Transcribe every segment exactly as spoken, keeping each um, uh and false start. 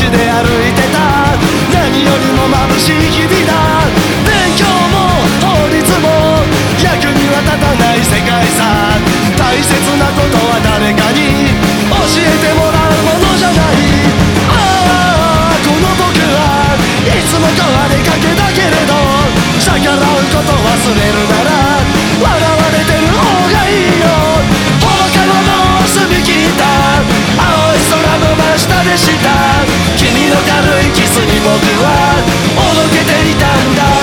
で歩いてた。何よりも眩しい日々だ。勉強も法律も役には立たない世界さ。大切なことは誰かに教えてもらうものじゃない。ああこの僕はいつも変わりかけだけれど、逆らうこと忘れるなら笑われてる方がいいよ。放課後の澄み切った青い空の真下でした。君の軽いキスに僕はおどけていたんだ。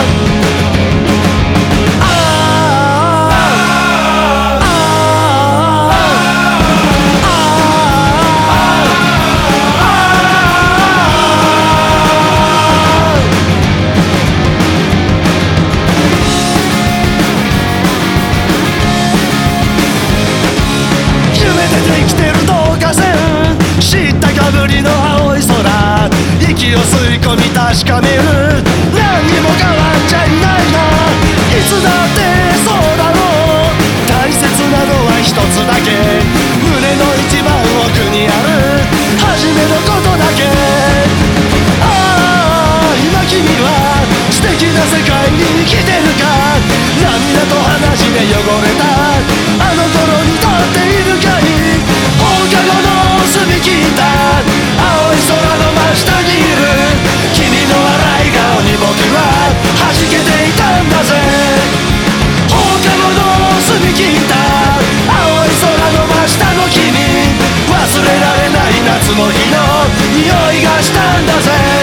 生きてる導火線、知ったかぶりの青い空、息を吸い込み確かめる。何にも変わっちゃいないな。いつだってそうだろう。大切なのは一つだけ、胸の一番奥にある初めのことだけ。ああ今君は素敵な世界に生きてるか。涙と話で汚れたあの頃に立っているかい。放課後の澄み切った青い空の真下にいる君の笑い顔に僕は弾けていたんだぜ。放課後の澄み切った青い空の真下の君、忘れられない夏の日の匂いがしたんだぜ。